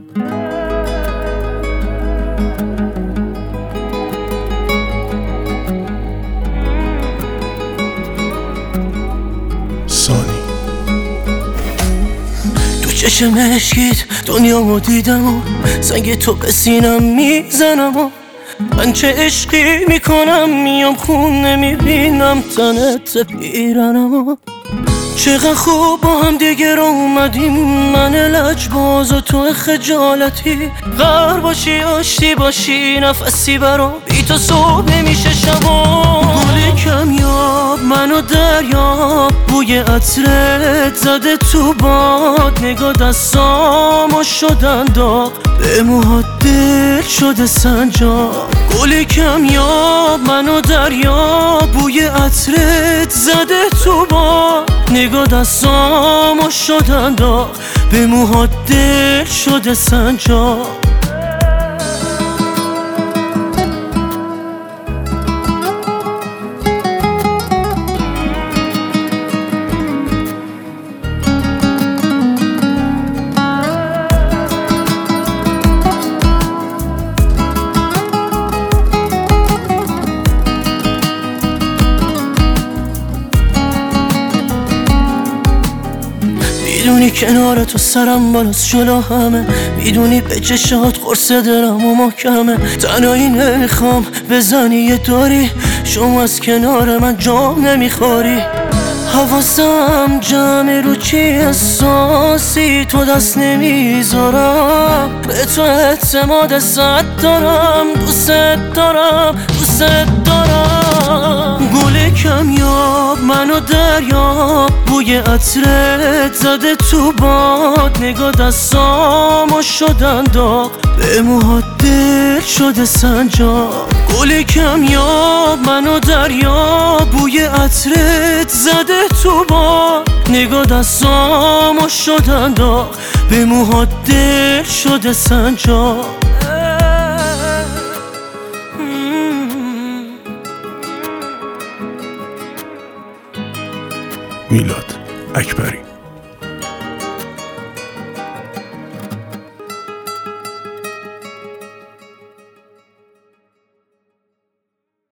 تو چشم عشقیت دنیامو دیدم و سنگ تو به سینم میزنم و من چه عشقی میکنم میام خون نمیبینم تنت پیرنم و چقدر خوب با هم دیگه رو اومدیم من لجباز و تو خجالتی غر باشی آشتی باشی نفسی برام بی تو صبح نمیشه شبا گل کمیاب منو دریاب بوی عطرت زده تو باد نگاه دستامو شدن داغ به موهات دل شده سنجاب گل کمیاب منو دریاب بوی عطرت زده تو باد نگاه دستامو شدن داغ به موهات دل شده سنجاب میدونی کنار تو سرم بالاست جلو همه میدونی به چشات قرص دلم و محکمه تنهایی نمیخوام بزنی یه داری شما از کنار من جا نمیخوری حواسم جمع رو چی احساسی تو دست نمیذارم به تو اعتماد صد دارم دوست دارم گل کمیاب منو دریاب بوی عطرت زده تو باد نگاه دستامو شدن داغ به موهات دل شده سنجاب گل کمیاب منو دریاب بوی عطرت زده تو باد نگاه دستامو شدن داغ به موهات دل شده سنجاب میلاد اکبری.